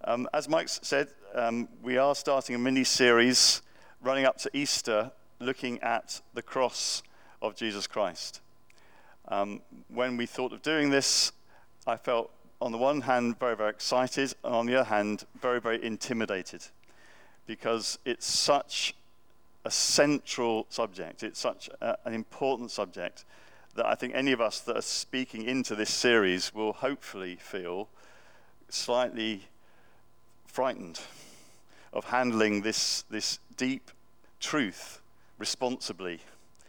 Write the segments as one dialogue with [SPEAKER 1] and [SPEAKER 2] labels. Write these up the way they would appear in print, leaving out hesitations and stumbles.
[SPEAKER 1] As Mike said, we are starting a mini-series running up to Easter, looking at the cross of Jesus Christ. When we thought of doing this, I felt, on the one hand, very, very excited, and on the other hand, very, very intimidated, because it's such a central subject. It's such an important subject that I think any of us that are speaking into this series will hopefully feel slightly frightened of handling this deep truth responsibly,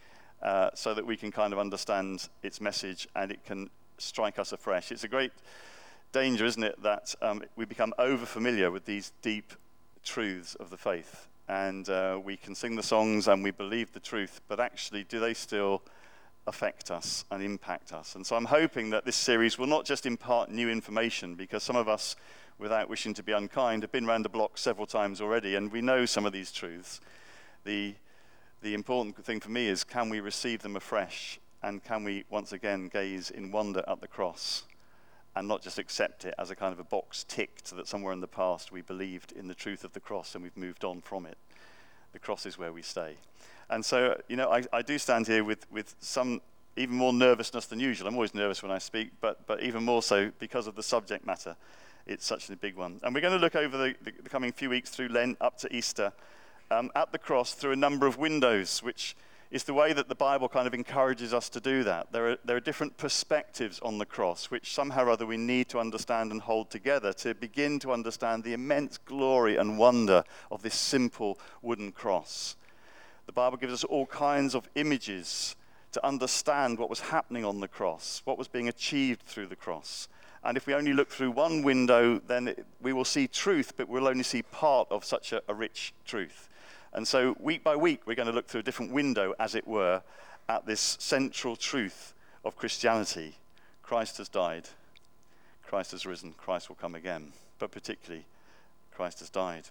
[SPEAKER 1] so that we can kind of understand its message and it can strike us afresh. It's a great danger, isn't it, that we become over-familiar with these deep truths of the faith, and we can sing the songs and we believe the truth, but actually, do they still affect us and impact us? And so I'm hoping that this series will not just impart new information, because some of us, without wishing to be unkind, have been around the block several times already, and we know some of these truths. The important thing for me is, can we receive them afresh, and can we once again gaze in wonder at the cross and not just accept it as a kind of a box ticked that somewhere in the past we believed in the truth of the cross and we've moved on from it. The cross is where we stay. And so, I do stand here with some even more nervousness than usual. I'm always nervous when I speak, but even more so because of the subject matter. It's such a big one. And we're going to look over the coming few weeks through Lent up to Easter at the cross through a number of windows, which is the way that the Bible kind of encourages us to do that. There are different perspectives on the cross, which somehow or other we need to understand and hold together to begin to understand the immense glory and wonder of this simple wooden cross. The Bible gives us all kinds of images to understand what was happening on the cross, what was being achieved through the cross. And if we only look through one window, then we will see truth, but we'll only see part of such a rich truth. And so week by week, we're going to look through a different window, as it were, at this central truth of Christianity. Christ has died. Christ has risen. Christ will come again. But particularly, Christ has died.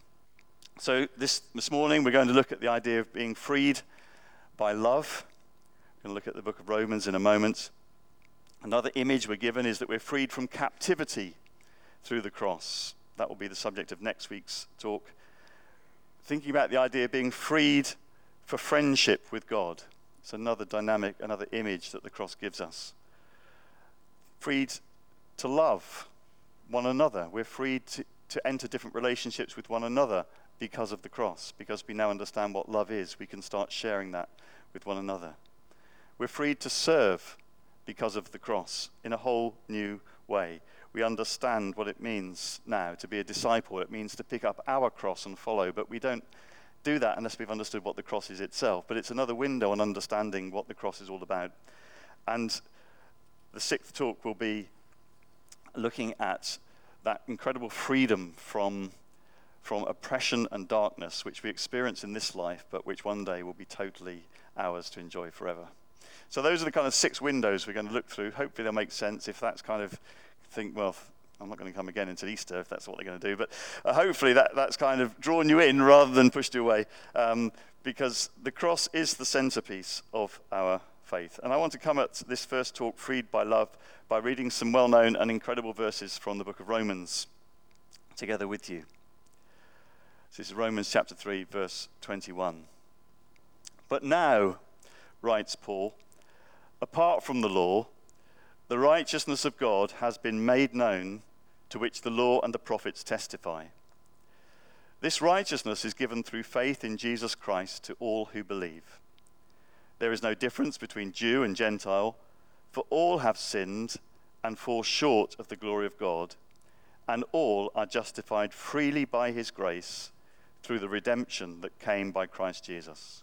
[SPEAKER 1] So this morning, we're going to look at the idea of being freed by love. We're going to look at the book of Romans in a moment. Another image we're given is that we're freed from captivity through the cross. That will be the subject of next week's talk. Thinking about the idea of being freed for friendship with God. It's another dynamic, another image that the cross gives us. Freed to love one another. We're freed to enter different relationships with one another because of the cross. Because we now understand what love is, we can start sharing that with one another. We're freed to serve because of the cross in a whole new way. We understand what it means now to be a disciple. It means to pick up our cross and follow, but we don't do that unless we've understood what the cross is itself. But it's another window on understanding what the cross is all about. And the sixth talk will be looking at that incredible freedom from oppression and darkness, which we experience in this life, but which one day will be totally ours to enjoy forever. So those are the kind of 6 windows we're going to look through. Hopefully they'll make sense. If that's kind of think, well, I'm not going to come again until Easter if that's what they're going to do. But hopefully that's kind of drawn you in rather than pushed you away, because the cross is the centerpiece of our faith. And I want to come at this first talk, Freed by Love, by reading some well-known and incredible verses from the book of Romans together with you. This is Romans chapter 3, verse 21. But now, writes Paul, apart from the law, the righteousness of God has been made known, to which the law and the prophets testify. This righteousness is given through faith in Jesus Christ to all who believe. There is no difference between Jew and Gentile, for all have sinned and fall short of the glory of God, and all are justified freely by his grace through the redemption that came by Christ Jesus.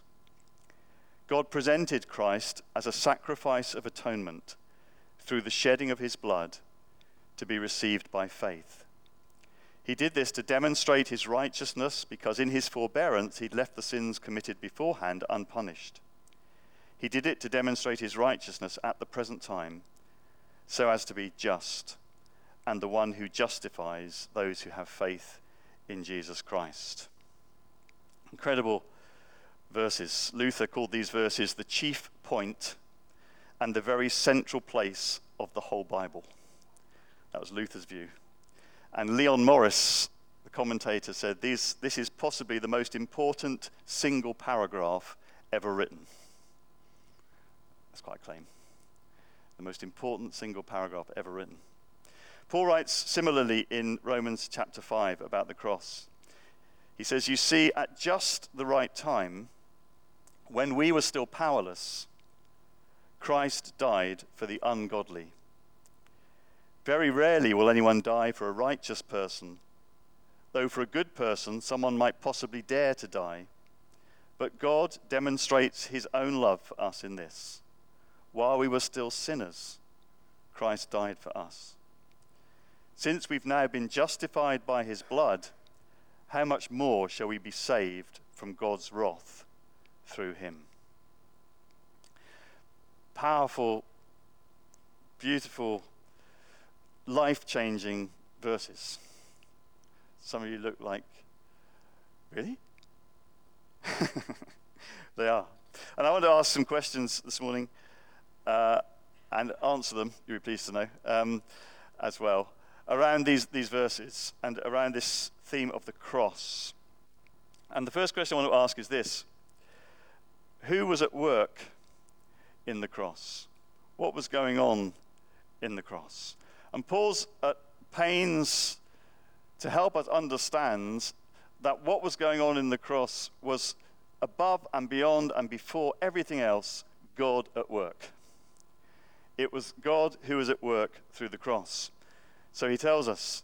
[SPEAKER 1] God presented Christ as a sacrifice of atonement through the shedding of his blood to be received by faith. He did this to demonstrate his righteousness, because in his forbearance he'd left the sins committed beforehand unpunished. He did it to demonstrate his righteousness at the present time, so as to be just and the one who justifies those who have faith in Jesus Christ. Incredible verses. Luther called these verses the chief point and the very central place of the whole Bible. That was Luther's view. And Leon Morris commentator said, this is possibly the most important single paragraph ever written. That's quite a claim. The most important single paragraph ever written. Paul writes similarly in Romans chapter 5 about the cross. He says, you see, at just the right time, when we were still powerless, Christ died for the ungodly. Very rarely will anyone die for a righteous person, though for a good person, someone might possibly dare to die. But God demonstrates his own love for us in this. While we were still sinners, Christ died for us. Since we've now been justified by his blood, how much more shall we be saved from God's wrath through him? Powerful, beautiful, life-changing verses. Some of you look like, really? They are. And I want to ask some questions this morning and answer them, you'll be pleased to know, as well, around these verses and around this theme of the cross. And the first question I want to ask is this: who was at work in the cross? What was going on in the cross? And Paul's at pains to help us understand that what was going on in the cross was above and beyond and before everything else, God at work. It was God who was at work through the cross. So he tells us,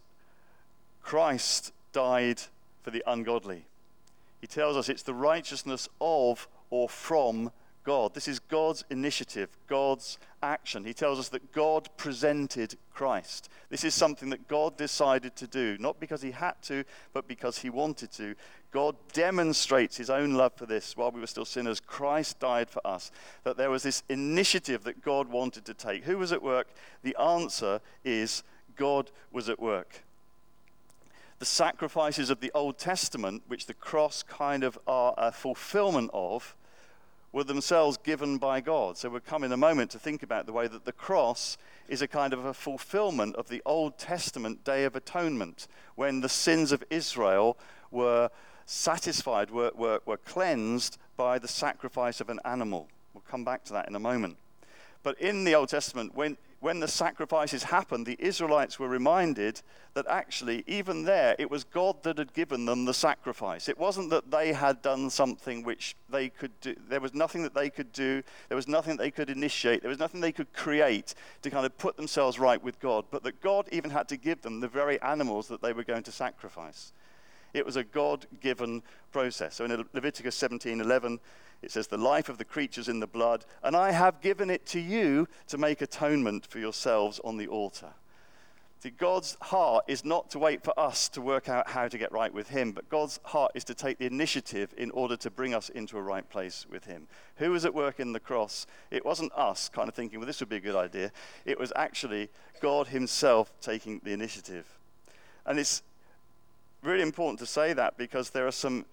[SPEAKER 1] Christ died for the ungodly. He tells us it's the righteousness of or from God. This is God's initiative, God's action. He tells us that God presented Christ. This is something that God decided to do, not because he had to, but because he wanted to. God demonstrates his own love for this. While we were still sinners, Christ died for us. That there was this initiative that God wanted to take. Who was at work? The answer is God was at work. The sacrifices of the Old Testament, which the cross kind of are a fulfillment of, were themselves given by God. So we'll come in a moment to think about the way that the cross is a kind of a fulfillment of the Old Testament Day of Atonement, when the sins of Israel were satisfied, were cleansed by the sacrifice of an animal. We'll come back to that in a moment. But in the Old Testament, when the sacrifices happened, the Israelites were reminded that actually, even there, it was God that had given them the sacrifice. It wasn't that they had done something which they could do. There was nothing that they could do. There was nothing they could initiate. There was nothing they could create to kind of put themselves right with God. But that God even had to give them the very animals that they were going to sacrifice. It was a God-given process. So in Leviticus 17:11, it says, the life of the creatures in the blood, and I have given it to you to make atonement for yourselves on the altar. See, God's heart is not to wait for us to work out how to get right with him, but God's heart is to take the initiative in order to bring us into a right place with him. Who was at work in the cross? It wasn't us kind of thinking, well, this would be a good idea. It was actually God himself taking the initiative. And it's really important to say that because there are some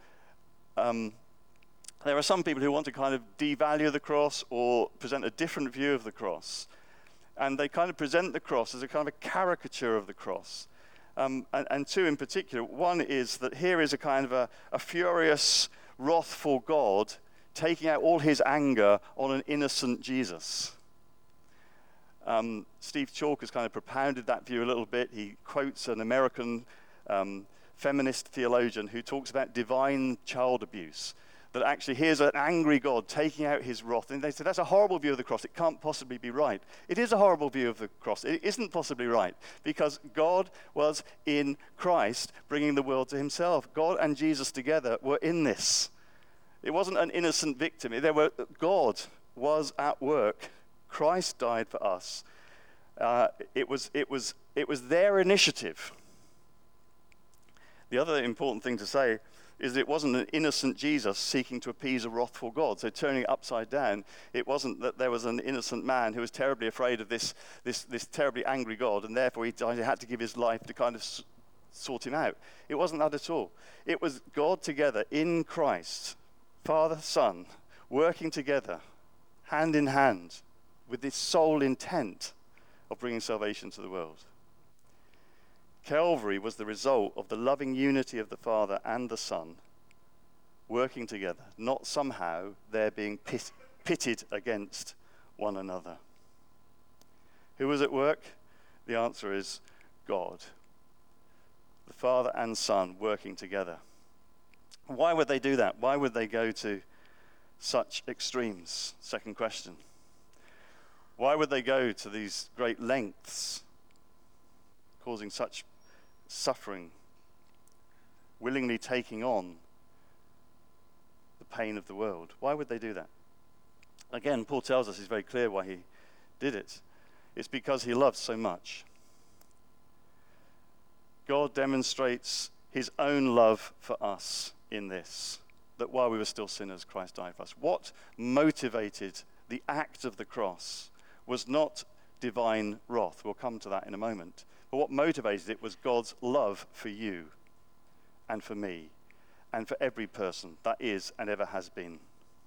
[SPEAKER 1] people who want to kind of devalue the cross or present a different view of the cross. And they kind of present the cross as a kind of a caricature of the cross. And two in particular. One is that here is a kind of a furious, wrathful God taking out all his anger on an innocent Jesus. Steve Chalk has kind of propounded that view a little bit. He quotes an American feminist theologian who talks about divine child abuse. That actually here's an angry God taking out his wrath. And they say, that's a horrible view of the cross. It can't possibly be right. It is a horrible view of the cross. It isn't possibly right because God was in Christ bringing the world to himself. God and Jesus together were in this. It wasn't an innocent victim. God was at work. Christ died for us. It was their initiative. The other important thing to say is that it wasn't an innocent Jesus seeking to appease a wrathful God. So turning it upside down, it wasn't that there was an innocent man who was terribly afraid of this terribly angry God, and therefore he had to give his life to kind of sort him out. It wasn't that at all. It was God together in Christ, Father, Son, working together, hand in hand, with this sole intent of bringing salvation to the world. Calvary was the result of the loving unity of the Father and the Son working together, not somehow they're being pitted against one another. Who was at work? The answer is God. The Father and Son working together. Why would they do that? Why would they go to such extremes? Second question. Why would they go to these great lengths, causing such suffering, willingly taking on the pain of the world? Why would they do that? Again, Paul tells us, he's very clear why he did it. It's because he loves so much. God demonstrates his own love for us in this, that while we were still sinners, Christ died for us. What motivated the act of the cross was not divine wrath. We'll come to that in a moment. But what motivated it was God's love for you and for me and for every person that is and ever has been.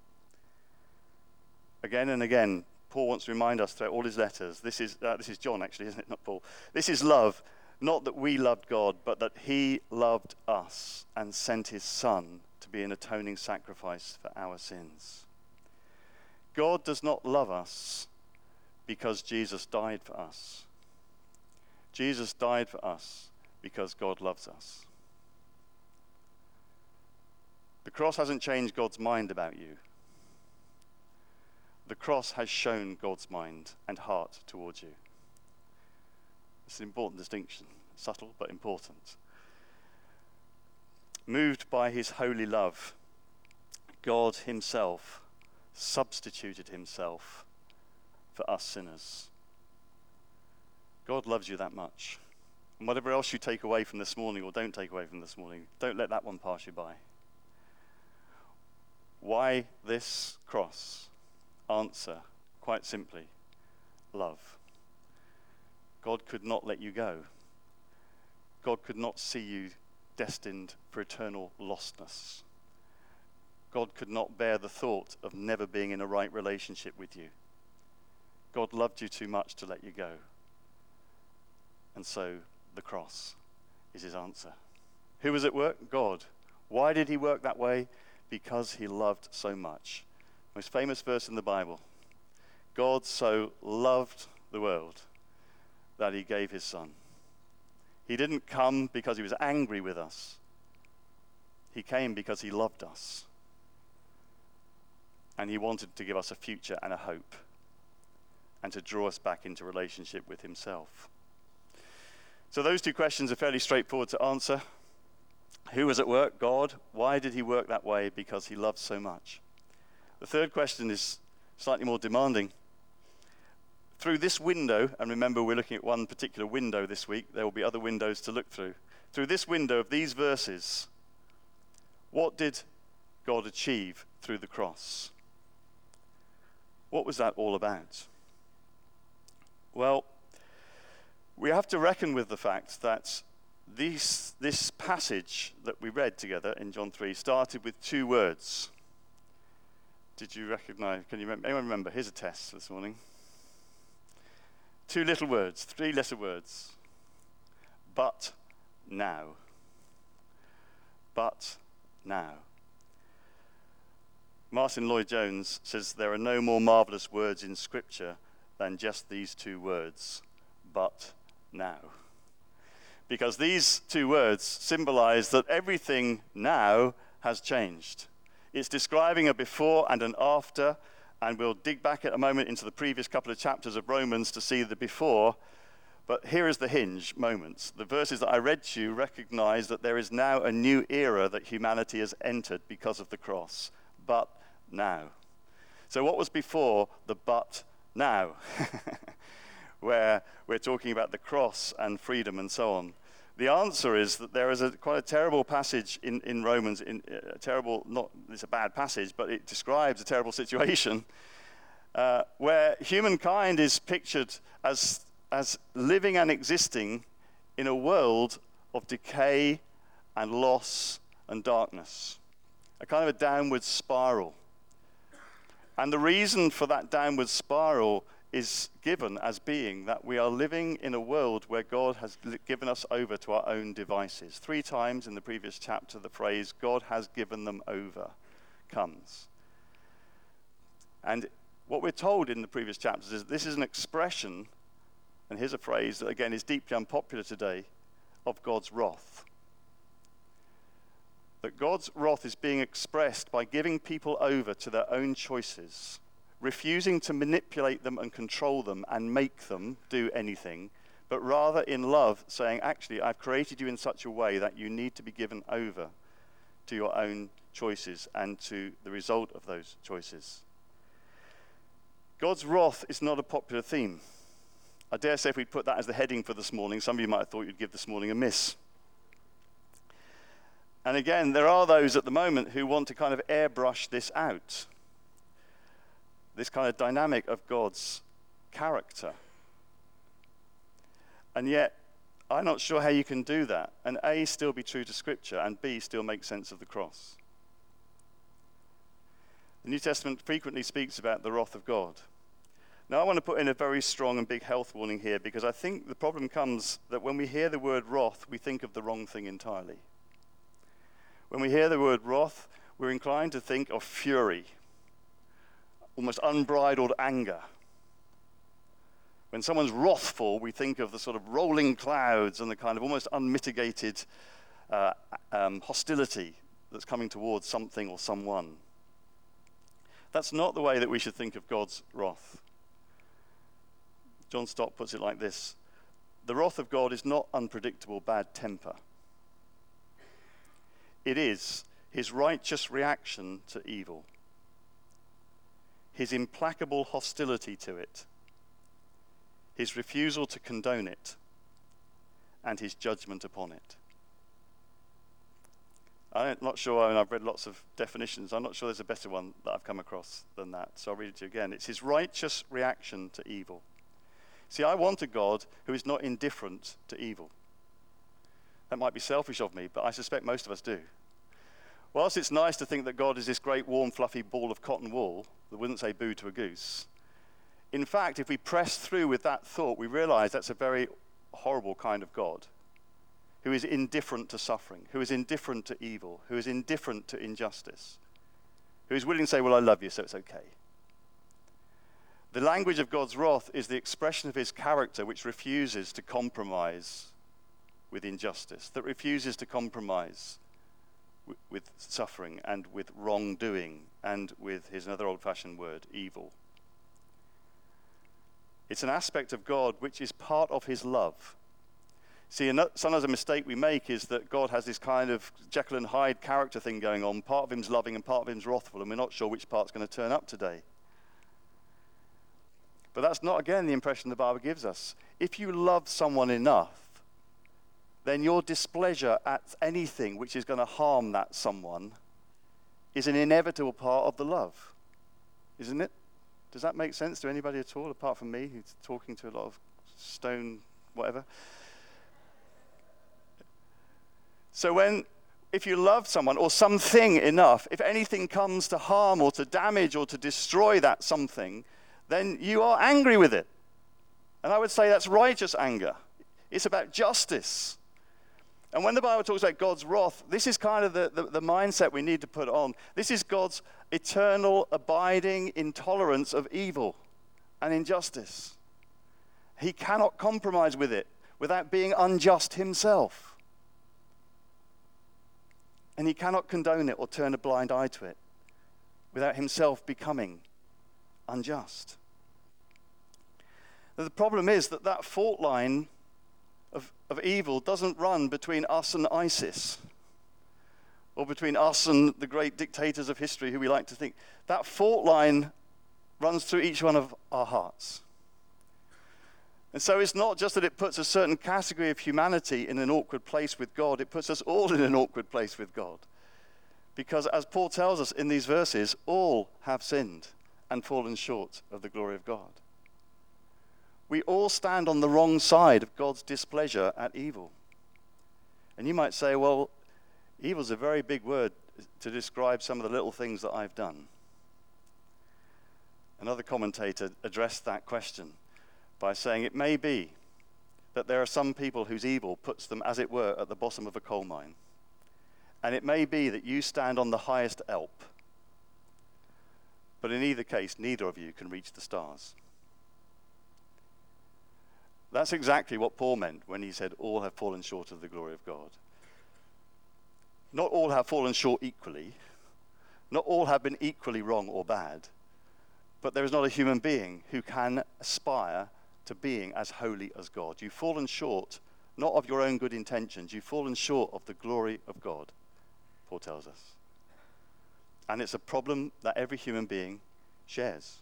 [SPEAKER 1] Again and again, Paul wants to remind us throughout all his letters, this is John actually, isn't it, not Paul? This is love, not that we loved God, but that he loved us and sent his Son to be an atoning sacrifice for our sins. God does not love us because Jesus died for us. Jesus died for us because God loves us. The cross hasn't changed God's mind about you. The cross has shown God's mind and heart towards you. It's an important distinction, subtle but important. Moved by his holy love, God himself substituted himself for us sinners. God loves you that much. And whatever else you take away from this morning or don't take away from this morning, don't let that one pass you by. Why this cross? Answer, quite simply, love. God could not let you go. God could not see you destined for eternal lostness. God could not bear the thought of never being in a right relationship with you. God loved you too much to let you go. And so the cross is his answer. Who was at work? God. Why did he work that way? Because he loved so much. Most famous verse in the Bible. God so loved the world that he gave his Son. He didn't come because he was angry with us. He came because he loved us. And he wanted to give us a future and a hope, and to draw us back into relationship with himself. So those two questions are fairly straightforward to answer. Who was at work? God. Why did he work that way? Because he loved so much. The third question is slightly more demanding. Through this window, and remember we're looking at one particular window this week, there will be other windows to look through. Through this window of these verses, what did God achieve through the cross? What was that all about? Well, we have to reckon with the fact that this passage that we read together in John 3 started with two words. Did you recognize? Can you remember? Anyone remember? Here's a test this morning. Two little words, three-letter words. But now. But now. Martin Lloyd-Jones says there are no more marvelous words in Scripture than just these two words, but now. Because these two words symbolize that everything now has changed. It's describing a before and an after, and we'll dig back at a moment into the previous couple of chapters of Romans to see the before. But here is the hinge moments. The verses that I read to you recognize that there is now a new era that humanity has entered because of the cross. But now. So what was before the but now? Where we're talking about the cross and freedom and so on. The answer is that there is quite a terrible passage in Romans, it's a bad passage, but it describes a terrible situation where humankind is pictured as living and existing in a world of decay and loss and darkness, a kind of a downward spiral. And the reason for that downward spiral is given as being that we are living in a world where God has given us over to our own devices. 3 times in the previous chapter, the phrase, God has given them over, comes. And what we're told in the previous chapters is this is an expression, and here's a phrase that again is deeply unpopular today, of God's wrath. That God's wrath is being expressed by giving people over to their own choices, refusing to manipulate them and control them and make them do anything, but rather in love saying, actually, I've created you in such a way that you need to be given over to your own choices and to the result of those choices. God's wrath is not a popular theme. I dare say if we'd put that as the heading for this morning, some of you might have thought you'd give this morning a miss. And again, there are those at the moment who want to kind of airbrush this out. This kind of dynamic of God's character. And yet, I'm not sure how you can do that. And A, still be true to Scripture, and B, still make sense of the cross. The New Testament frequently speaks about the wrath of God. Now, I want to put in a very strong and big health warning here, because I think the problem comes that when we hear the word wrath, we think of the wrong thing entirely. When we hear the word wrath, we're inclined to think of fury, almost unbridled anger. When someone's wrathful, we think of the sort of rolling clouds and the kind of almost unmitigated hostility that's coming towards something or someone. That's not the way that we should think of God's wrath. John Stott puts it like this: the wrath of God is not unpredictable bad temper. It is his righteous reaction to evil, his implacable hostility to it, his refusal to condone it, and his judgment upon it. I'm not sure, and I've read lots of definitions, I'm not sure there's a better one that I've come across than that, so I'll read it to you again. It's his righteous reaction to evil. See, I want a God who is not indifferent to evil. That might be selfish of me, but I suspect most of us do. Whilst it's nice to think that God is this great, warm, fluffy ball of cotton wool that wouldn't say boo to a goose, in fact, if we press through with that thought, we realize that's a very horrible kind of God, who is indifferent to suffering, who is indifferent to evil, who is indifferent to injustice, who is willing to say, well, I love you, so it's okay. The language of God's wrath is the expression of his character which refuses to compromise with injustice, that refuses to compromise with suffering and with wrongdoing and with, here's another old-fashioned word, evil. It's an aspect of God which is part of his love. See, sometimes a mistake we make is that God has this kind of Jekyll and Hyde character thing going on. Part of him's loving and part of him's wrathful, and we're not sure which part's going to turn up today. But that's not, again, the impression the Bible gives us. If you love someone enough, then your displeasure at anything which is going to harm that someone is an inevitable part of the love, isn't it? Does that make sense to anybody at all, apart from me, who's talking to a lot of stone whatever? So if you love someone or something enough, if anything comes to harm or to damage or to destroy that something, then you are angry with it. And I would say that's righteous anger. It's about justice. And when the Bible talks about God's wrath, this is kind of the mindset we need to put on. This is God's eternal, abiding intolerance of evil and injustice. He cannot compromise with it without being unjust himself. And he cannot condone it or turn a blind eye to it without himself becoming unjust. Now, the problem is that fault line of evil doesn't run between us and ISIS or between us and the great dictators of history who we like to think. That fault line runs through each one of our hearts. And so it's not just that it puts a certain category of humanity in an awkward place with God, it puts us all in an awkward place with God. Because as Paul tells us in these verses, all have sinned and fallen short of the glory of God. We all stand on the wrong side of God's displeasure at evil. And you might say, well, evil's a very big word to describe some of the little things that I've done. Another commentator addressed that question by saying it may be that there are some people whose evil puts them, as it were, at the bottom of a coal mine. And it may be that you stand on the highest Alp. But in either case, neither of you can reach the stars. That's exactly what Paul meant when he said, all have fallen short of the glory of God. Not all have fallen short equally. Not all have been equally wrong or bad. But there is not a human being who can aspire to being as holy as God. You've fallen short, not of your own good intentions. You've fallen short of the glory of God, Paul tells us. And it's a problem that every human being shares.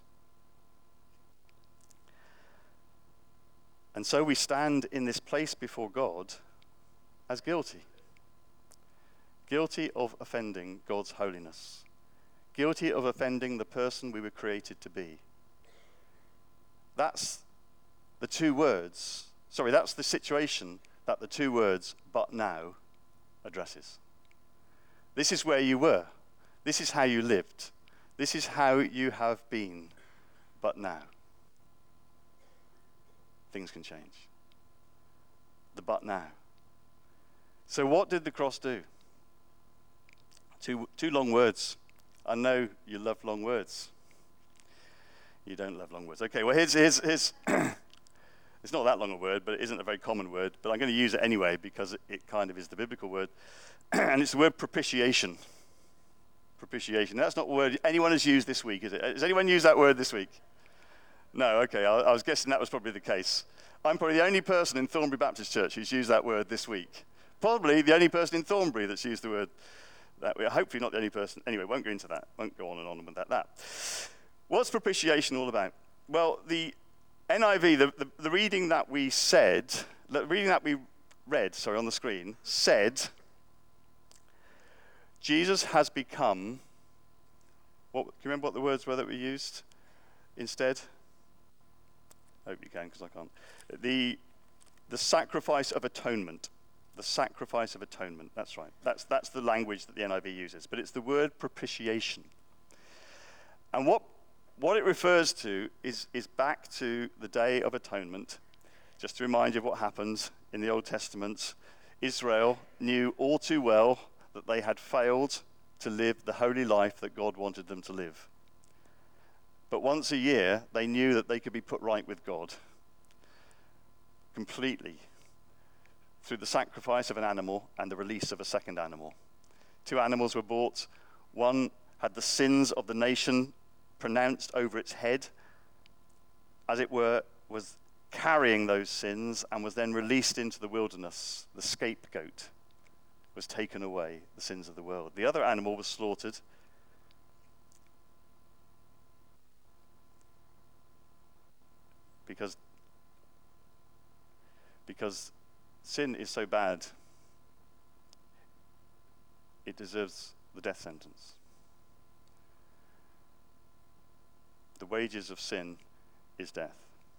[SPEAKER 1] And so we stand in this place before God as guilty. Guilty of offending God's holiness. Guilty of offending the person we were created to be. That's the situation that the two words, but now, addresses. This is where you were. This is how you lived. This is how you have been. But now, things can change. The but now. So what did the cross do? Two long words. I know you love long words. You don't love long words. Okay, well here's it's not that long a word, but it isn't a very common word, but I'm going to use it anyway because it kind of is the biblical word. And it's the word propitiation. Propitiation. That's not a word anyone has used this week, is it? Has anyone used that word this week? No, okay, I was guessing that was probably the case. I'm probably the only person in Thornbury Baptist Church who's used that word this week. Probably the only person in Thornbury that's used the word that way. Hopefully not the only person. Anyway, won't go into that. Won't go on and on with that. What's propitiation all about? Well, the NIV, the reading that we read on the screen, said, Jesus has become, can you remember what the words were that we used instead? I hope you can, because I can't. The sacrifice of atonement. The sacrifice of atonement. That's right. That's the language that the NIV uses. But it's the word propitiation. And what it refers to is back to the Day of Atonement. Just to remind you of what happened in the Old Testament. Israel knew all too well that they had failed to live the holy life that God wanted them to live. But once a year, they knew that they could be put right with God completely through the sacrifice of an animal and the release of a second animal. 2 animals were brought. One had the sins of the nation pronounced over its head, as it were, was carrying those sins and was then released into the wilderness. The scapegoat was taken away, the sins of the world. The other animal was slaughtered because sin is so bad, it deserves the death sentence. The wages of sin is death.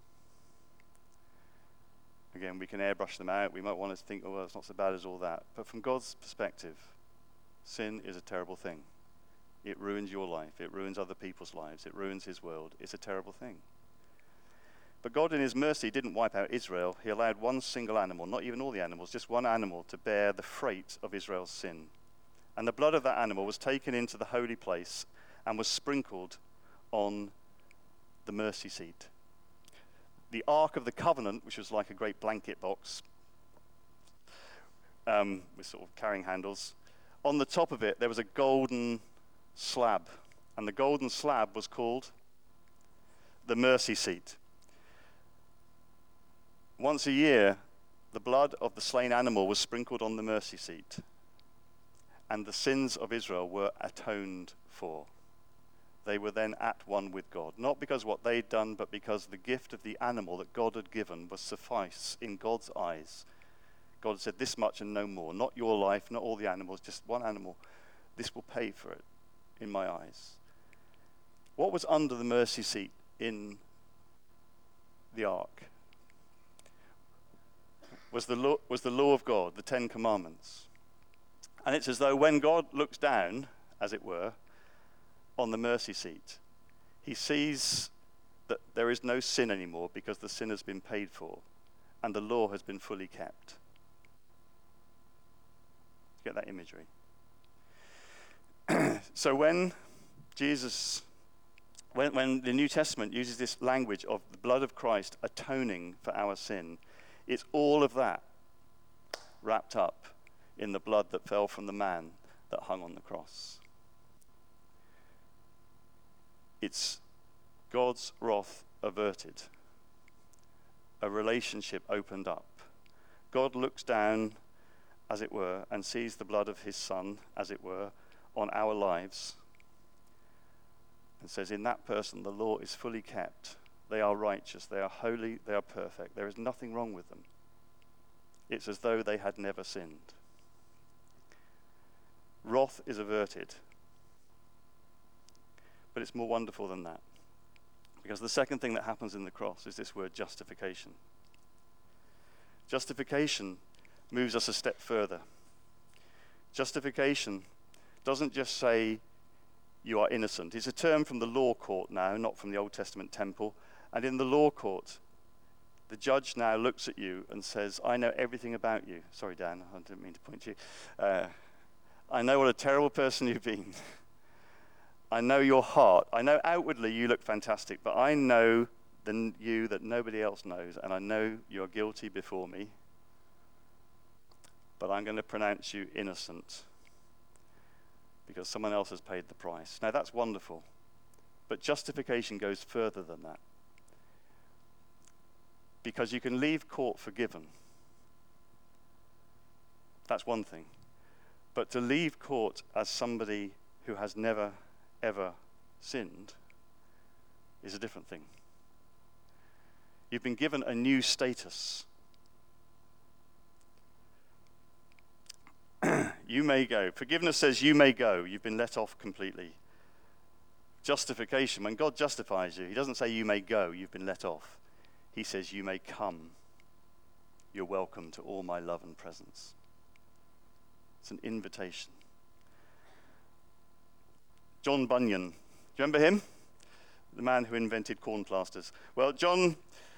[SPEAKER 1] Again, we can airbrush them out. We might want to think, oh, well, it's not so bad as all that. But from God's perspective, sin is a terrible thing. It ruins your life. It ruins other people's lives. It ruins his world. It's a terrible thing. But God in his mercy didn't wipe out Israel. He allowed one single animal, not even all the animals, just one animal to bear the freight of Israel's sin. And the blood of that animal was taken into the holy place and was sprinkled on the mercy seat. The Ark of the Covenant, which was like a great blanket box with sort of carrying handles, on the top of it there was a golden slab. And the golden slab was called the mercy seat. Once a year, the blood of the slain animal was sprinkled on the mercy seat, and the sins of Israel were atoned for. They were then at one with God, not because what they'd done, but because the gift of the animal that God had given was suffice in God's eyes. God said, this much and no more, not your life, not all the animals, just one animal. This will pay for it in my eyes. What was under the mercy seat in the ark? Was the law of God, the 10 Commandments. And it's as though when God looks down, as it were, on the mercy seat, he sees that there is no sin anymore because the sin has been paid for and the law has been fully kept. Get that imagery? So when the New Testament uses this language of the blood of Christ atoning for our sin, it's all of that wrapped up in the blood that fell from the man that hung on the cross. It's God's wrath averted, a relationship opened up. God looks down, as it were, and sees the blood of his Son, as it were, on our lives, and says, in that person, the law is fully kept. They are righteous, they are holy, they are perfect. There is nothing wrong with them. It's as though they had never sinned. Wrath is averted. But it's more wonderful than that. Because the second thing that happens in the cross is this word justification. Justification moves us a step further. Justification doesn't just say you are innocent. It's a term from the law court now, not from the Old Testament temple. And in the law court, the judge now looks at you and says, I know everything about you. Sorry, Dan, I didn't mean to point to you. I know what a terrible person you've been. I know your heart. I know outwardly you look fantastic, but I know you that nobody else knows, and I know you're guilty before me. But I'm going to pronounce you innocent because someone else has paid the price. Now that's wonderful, but justification goes further than that. Because you can leave court forgiven. That's one thing. But to leave court as somebody who has never, ever sinned is a different thing. You've been given a new status. You may go. Forgiveness says you may go. You've been let off completely. Justification, when God justifies you, he doesn't say you may go, you've been let off. He says you may come. You're welcome to all my love and presence. It's an invitation. John Bunyan. Do you remember him? The man who invented corn plasters. Well, John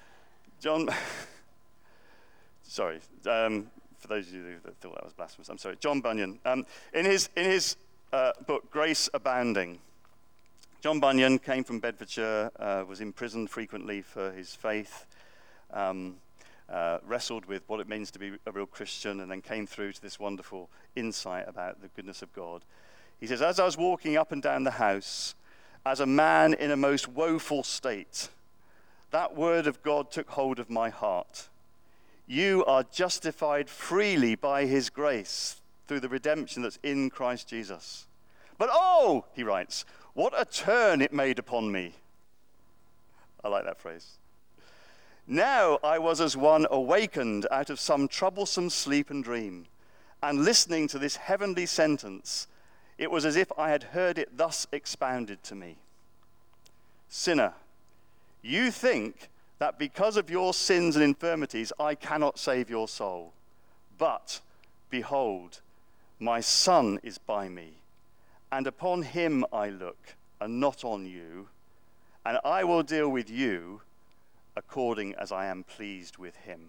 [SPEAKER 1] sorry, for those of you that thought that was blasphemous, I'm sorry. John Bunyan. In his book, Grace Abounding, John Bunyan came from Bedfordshire, was imprisoned frequently for his faith, wrestled with what it means to be a real Christian, and then came through to this wonderful insight about the goodness of God. He says, as I was walking up and down the house, as a man in a most woeful state, that word of God took hold of my heart. You are justified freely by his grace through the redemption that's in Christ Jesus. But oh, he writes, what a turn it made upon me. I like that phrase. Now I was as one awakened out of some troublesome sleep and dream, and listening to this heavenly sentence, it was as if I had heard it thus expounded to me. Sinner, you think that because of your sins and infirmities, I cannot save your soul. But, behold, my Son is by me, and upon him I look, and not on you, and I will deal with you according as I am pleased with him.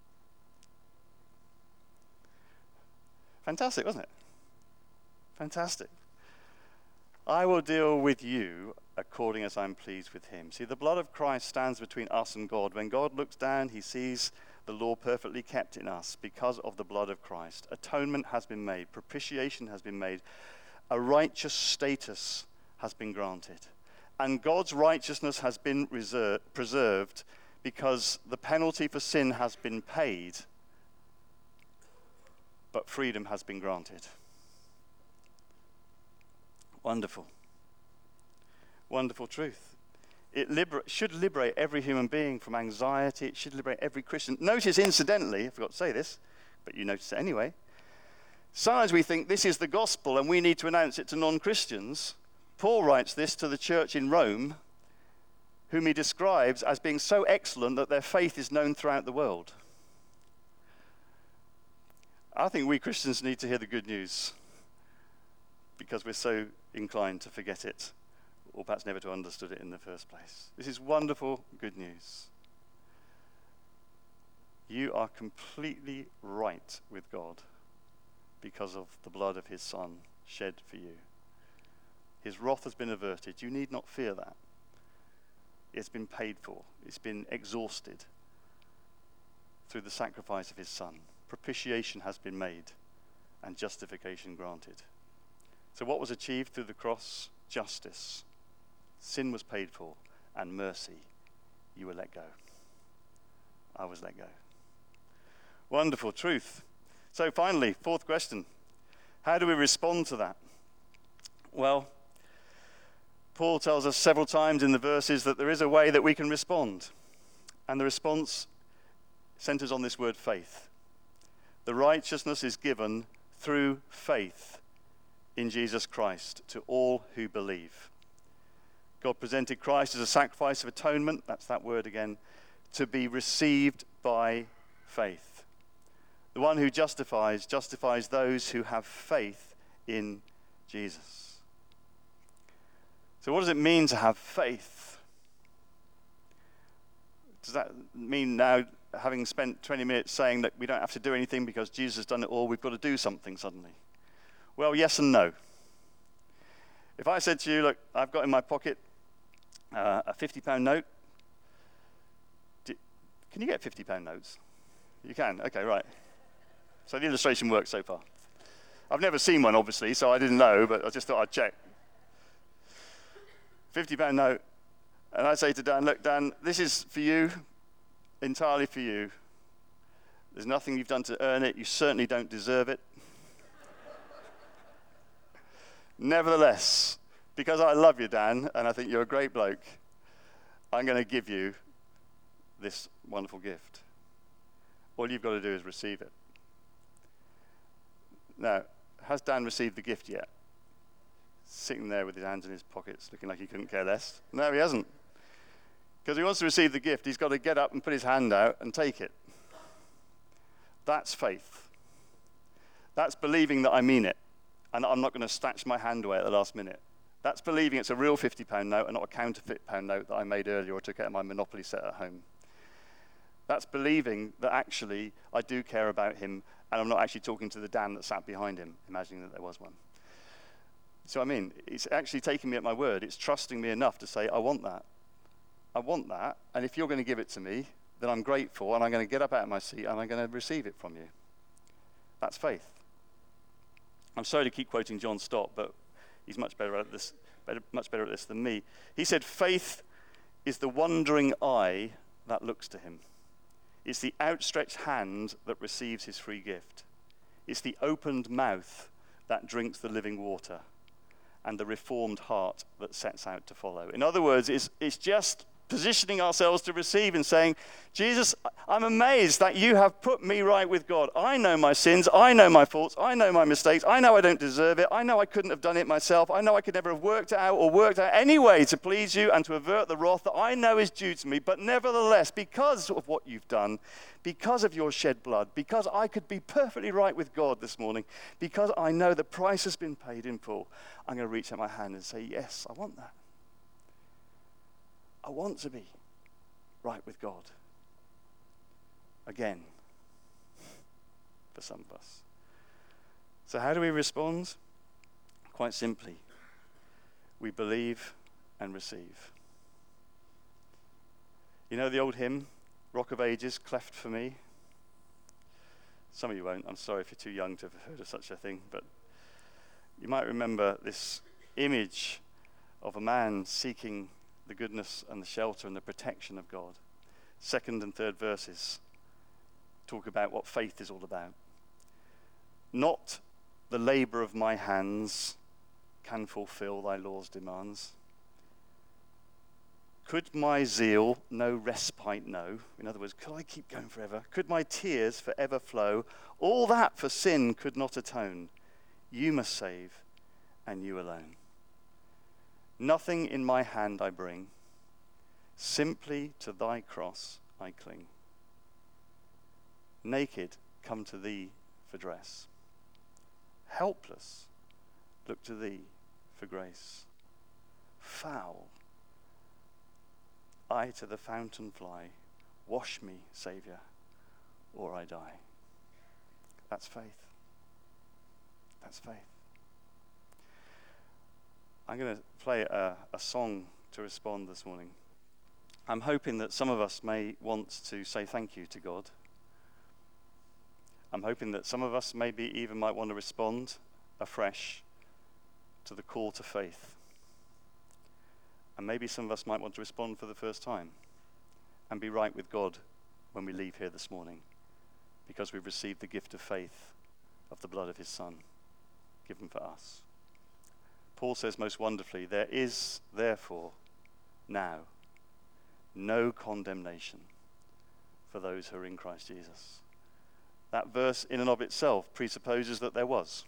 [SPEAKER 1] Fantastic, wasn't it? Fantastic. I will deal with you according as I'm pleased with him. See, the blood of Christ stands between us and God. When God looks down, he sees the law perfectly kept in us because of the blood of Christ. Atonement has been made. Propitiation has been made. A righteous status has been granted. And God's righteousness has been preserved because the penalty for sin has been paid, but freedom has been granted. Wonderful. Wonderful truth. It should liberate every human being from anxiety. It should liberate every Christian. Notice, incidentally, I forgot to say this, but you notice it anyway. Sometimes we think this is the gospel and we need to announce it to non-Christians. Paul writes this to the church in Rome, whom he describes as being so excellent that their faith is known throughout the world. I think we Christians need to hear the good news because we're so inclined to forget it or perhaps never to have understood it in the first place. This is wonderful good news. You are completely right with God because of the blood of his Son shed for you. His wrath has been averted. You need not fear that. It's been paid for. It's been exhausted through the sacrifice of his Son. Propitiation has been made and justification granted. So what was achieved through the cross? Justice. Sin was paid for, and mercy. You were let go. I was let go. Wonderful truth. So finally, fourth question. How do we respond to that? Well, Paul tells us several times in the verses that there is a way that we can respond. And the response centers on this word faith. The righteousness is given through faith in Jesus Christ to all who believe. God presented Christ as a sacrifice of atonement, that's that word again, to be received by faith. The one who justifies those who have faith in Jesus. So what does it mean to have faith? Does that mean now, having spent 20 minutes saying that we don't have to do anything because Jesus has done it all, we've got to do something suddenly? Well, yes and no. If I said to you, look, I've got in my pocket a £50 note. Can you get £50 notes? You can? Okay, right. So the illustration works so far. I've never seen one, obviously, so I didn't know, but I just thought I'd check. £50 note. And I say to Dan, look, Dan, this is for you, entirely for you. There's nothing you've done to earn it. You certainly don't deserve it. Nevertheless, because I love you, Dan, and I think you're a great bloke, I'm going to give you this wonderful gift. All you've got to do is receive it. Now, has Dan received the gift yet? Sitting there with his hands in his pockets, looking like he couldn't care less. No, he hasn't. Because he wants to receive the gift, he's got to get up and put his hand out and take it. That's faith. That's believing that I mean it, and I'm not going to snatch my hand away at the last minute. That's believing it's a real £50 note and not a counterfeit pound note that I made earlier or took out of my Monopoly set at home. That's believing that actually I do care about him and I'm not actually talking to the Dan that sat behind him, imagining that there was one. So I mean, it's actually taking me at my word. It's trusting me enough to say, I want that. I want that, and if you're going to give it to me, then I'm grateful, and I'm going to get up out of my seat, and I'm going to receive it from you. That's faith. I'm sorry to keep quoting John Stott, but he's much better at this than me. He said, faith is the wondering eye that looks to him. It's the outstretched hand that receives his free gift. It's the opened mouth that drinks the living water, and the reformed heart that sets out to follow. In other words, it's just positioning ourselves to receive and saying, Jesus, I'm amazed that you have put me right with God. I know my sins. I know my faults. I know my mistakes. I know I don't deserve it. I know I couldn't have done it myself. I know I could never have worked out any way to please you and to avert the wrath that I know is due to me. But nevertheless, because of what you've done, because of your shed blood, because I could be perfectly right with God this morning, because I know the price has been paid in full, I'm going to reach out my hand and say, yes, I want that. I want to be right with God. Again, for some of us. So how do we respond? Quite simply, we believe and receive. You know the old hymn, Rock of Ages, cleft for me? Some of you won't. I'm sorry if you're too young to have heard of such a thing, but you might remember this image of a man seeking the goodness and the shelter and the protection of God. Second and third verses talk about what faith is all about. Not the labor of my hands can fulfill thy law's demands. Could my zeal no respite know? In other words, could I keep going forever? Could my tears forever flow? All that for sin could not atone. You must save, and you alone. Nothing in my hand I bring. Simply to thy cross I cling. Naked, come to thee for dress. Helpless, look to thee for grace. foul. I to the fountain fly, wash me, Saviour, or I die. That's faith. That's faith. I'm going to play a song to respond this morning. I'm hoping that some of us may want to say thank you to God. I'm hoping that some of us maybe even might want to respond afresh to the call to faith. And maybe some of us might want to respond for the first time and be right with God when we leave here this morning, because we've received the gift of faith of the blood of his Son given for us. Paul says most wonderfully, there is therefore now no condemnation for those who are in Christ Jesus. That verse in and of itself presupposes that there was,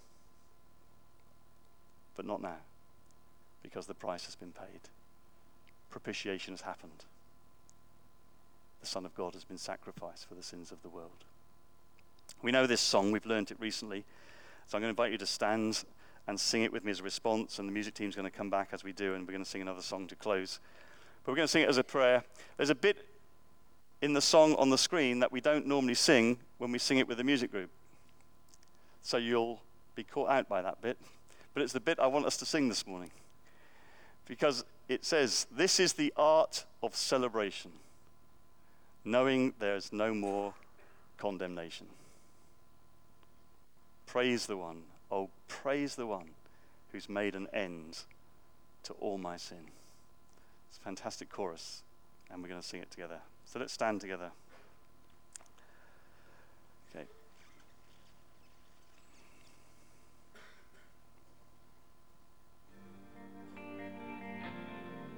[SPEAKER 1] but not now, because the price has been paid. Propitiation has happened. The Son of God has been sacrificed for the sins of the world. We know this song, we've learned it recently, so I'm going to invite you to stand and sing it with me as a response, and the music team's going to come back as we do, and we're going to sing another song to close. But we're going to sing it as a prayer. There's a bit in the song on the screen that we don't normally sing when we sing it with the music group. So you'll be caught out by that bit. But it's the bit I want us to sing this morning. Because it says, this is the art of celebration, knowing there's no more condemnation. Praise the one, oh praise the one who's made an end to all my sin. It's a fantastic chorus, and we're going to sing it together. So let's stand together.